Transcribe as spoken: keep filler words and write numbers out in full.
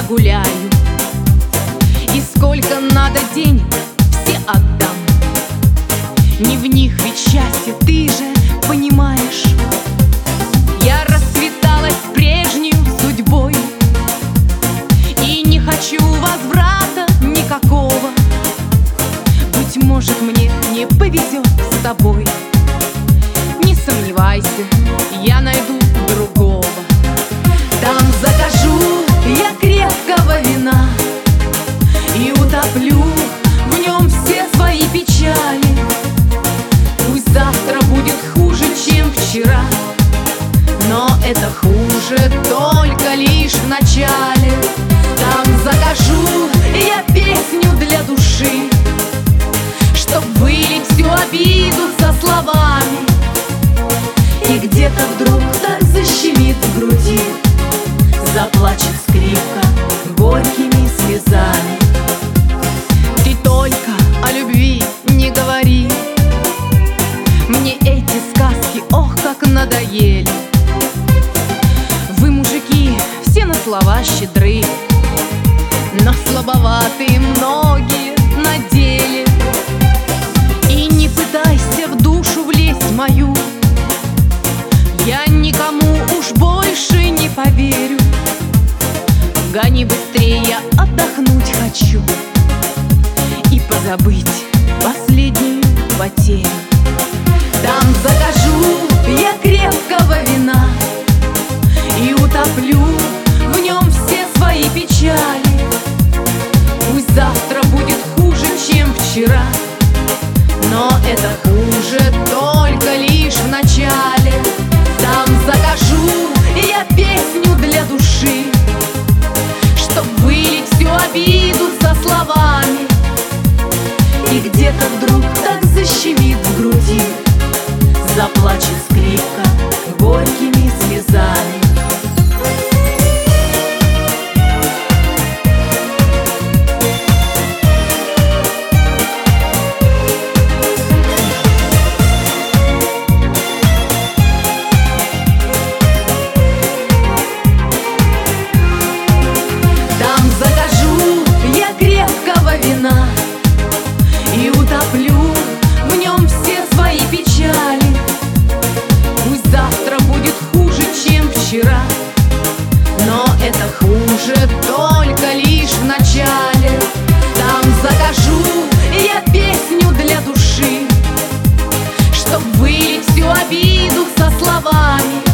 гуляю, и сколько надо денег, все отдам. Не в них ведь счастье, ты же понимаешь. Я расцветалась прежней судьбой, и не хочу возврата никакого. Быть может, мне не повезет с тобой. Не сомневайся, я найду другого. Там закажу я крепкого вина и утоплю в нем все свои печали. Пусть завтра будет хуже, чем вчера, но это хуже только лишь в начале. Там закажу я песню для души, чтоб вылить всю обиду со словами. И где-то вдруг так защемит в груди, заплачет скрипка горькими слезами. Ты только о любви не говори, мне эти сказки, ох, как надоели. Вы, мужики, все на слова щедры, но слабоватые многие на деле. И не пытайся в душу влезть мою, я никому уж больше не поверю. Гони быстрее, я отдохнуть хочу и позабыть последнюю потерю. Там закажу я крепкого вина и утоплю в нем все свои печали. Пусть завтра будет хуже, чем вчера, но это хуже только лишь в начале. Там закажу я песню для души, чтоб вылить всю обиду со словами. И где-то вдруг так защемит в груди, заплачет скрипка горькими слезами. Вина и утоплю в нем все свои печали. Пусть завтра будет хуже, чем вчера, но это хуже только лишь в начале. Там закажу я песню для души, чтоб вылить всю обиду со словами.